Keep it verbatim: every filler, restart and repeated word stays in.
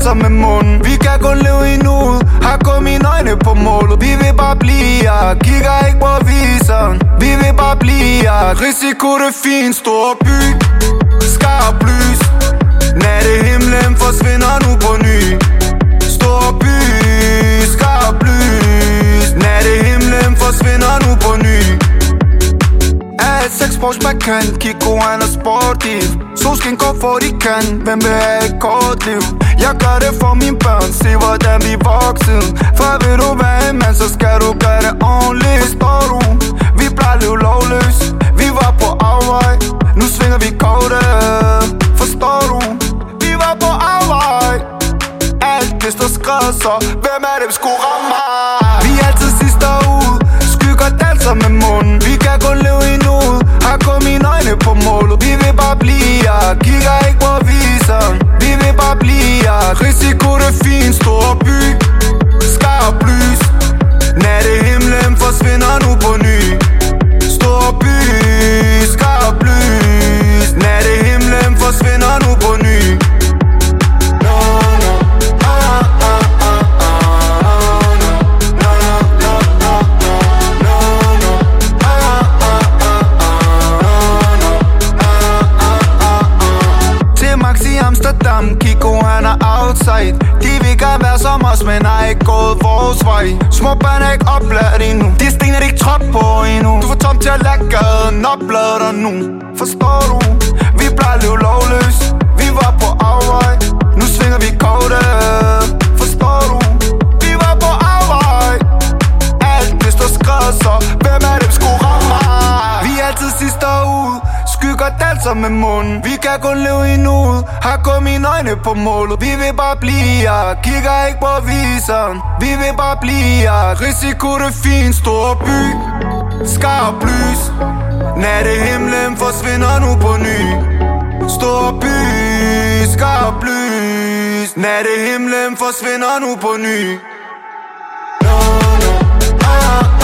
danser med munden. Vi kan kun leve i nuet, har kun mine øjne på målet. Vi vil bare blive her, kigger ikke på viseren. Vi vil bare blive her, risiko det er fint. Stor by, skarp lys, nattehimlen forsvinder nu på ny. Stor by, skarp lys, nattehimlen forsvinder nu på ny. Alt sex Porsche Macan, Kiko han er sportiv. Solskin går for de kan, hvem vil have et kort liv? Jeg gør det for mine børn, se hvordan vi vokser. For vil du være en mand, så skal du gøre det ordentligt. Står du, vi plejer leve lovløs. Vi var på afvej, nu svinger vi korte. Forstår du, vi var på afvej. Alt det står skrevet, så hvem er det, vi skulle ramme mig? Vi er altid sidste ud, skygger danser med munden. Vi kan kun leve i nuet, har kun mine øjne på målet. Vi vil bare blive her, kigger ikke på viseren. Vi vil bare blive her, risiko det er fint. Stor by, skarp lys, nattehimlen forsvinder nu på ny. Stor by, skarp lys, nattehimlen forsvinder nu på ny. Amsterdam, Kiko han er outside. De vil gerne være som os, men har ikke gået vores vej. Små børn er ikke oplært endnu, de sten er ikke trop på endnu. Du får tom til at lade gaden oplade dig nu. Forstår du, vi plejer leve lovløs. Vi var på afvej, nu svinger vi korte. Forstår du, vi var på afvej. Alt det står skrevet, så hvem er det, vi skulle ramme mig? Vi er altid sidste ud, skygger danser med munden. Vi kan kun leve i nuet, har kun mine øjne på målet. Vi vil bare blive her, kigger ikke på viseren. Vi vil bare blive her, risiko det er fint. Stor by, skarp lys, nattehimlen forsvinder nu på ny. Stor by, skarp lys, nattehimlen forsvinder nu på ny. No, no, ah.